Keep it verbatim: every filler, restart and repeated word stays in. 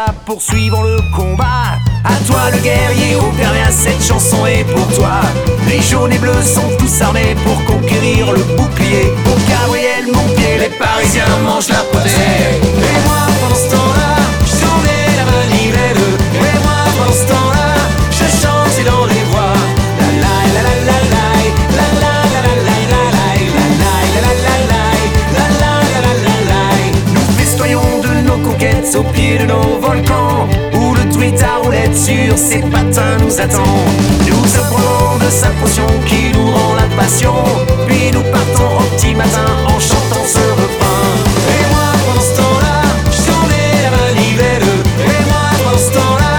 va, poursuivons le combat. À toi le guerrier, Auvergnat, cette chanson est pour toi. Les jaunes et bleus sont tous armés pour conquérir le bouclier. Au Gabriel Montpied, les Parisiens mangent la potée. Et moi pendant ce temps-là, je tournais la manivelle. Et moi pendant ce temps-là, je chantais dans les voies. La la la la la la, la la la la la la, la la la la la la, la la la la la la. Nous festoyons de nos conquêtes au pied de nos volcans, où le truite à roulette sur ses patins nous attend. Nous apprenons de sa potion qui nous rend la passion, puis nous partons au petit matin en chantant ce refrain. Et moi pendant ce temps-là, je tournais la manivelle. Et moi pendant ce temps-là,